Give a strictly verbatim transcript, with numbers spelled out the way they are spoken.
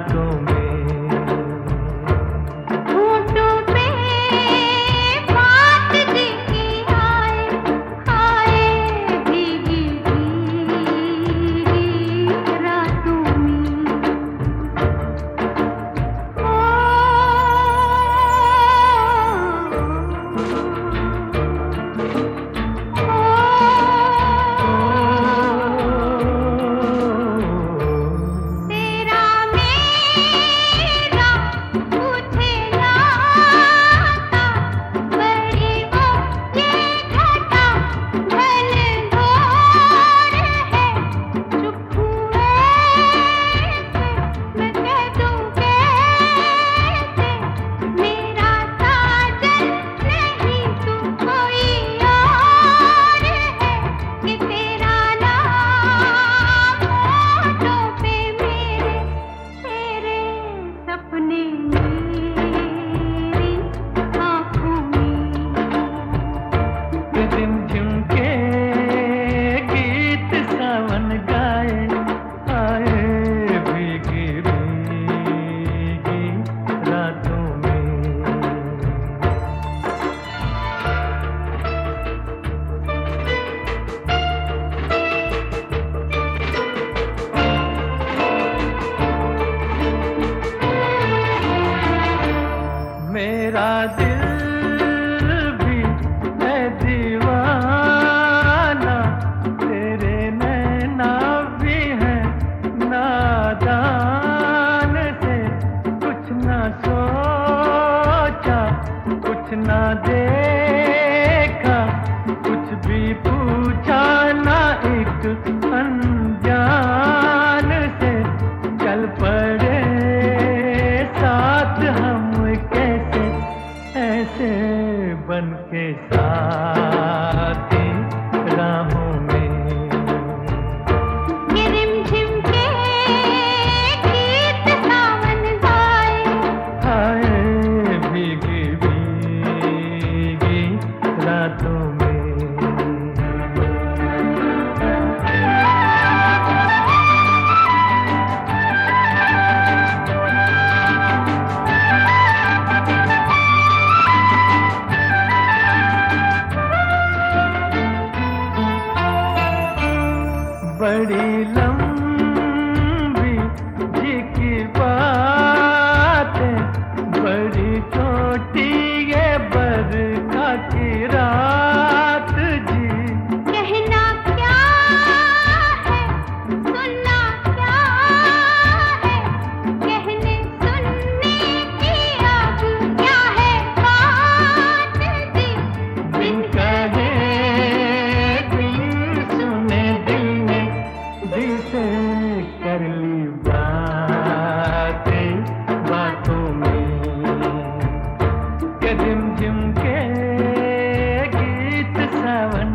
रातों में। झिमझिम के गीत सावन गाए, आए भीगी भीगी रातों में। मेरा दिल ना देखा, कुछ भी पूछा ना, एक अनजान से चल पड़े साथ हम, कैसे ऐसे बन के साथी राहों में। बड़ी लंबी जी की बातें, बड़ी छोटी ये बरखा की रात जी। कहना क्या है, सुनना क्या है, कहने सुनने की अब क्या है बात जी। बिन कहे दिल सुने, दिल ने दिल से कर ली बातें बातों में। के झिमझिम के गीत सावन